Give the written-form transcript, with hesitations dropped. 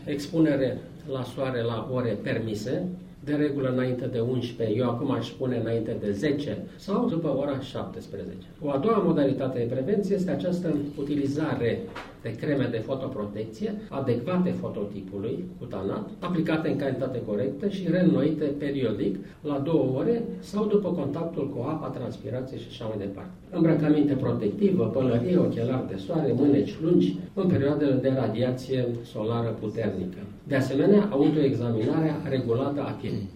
expunere la soare la ore permise, de regulă înainte de 11, eu acum aș spune înainte de 10 sau după ora 17. O a doua modalitate de prevenție este această utilizare de creme de fotoprotecție adecvate fototipului cutanat, aplicate în cantitate corectă și reînnoite periodic la 2 ore sau după contactul cu apa, transpirație și așa mai departe. Îmbrăcăminte protectivă, pălărie, ochelari de soare, mâneci lungi în perioadele de radiație solară puternică. De asemenea, autoexaminarea regulată a pielii.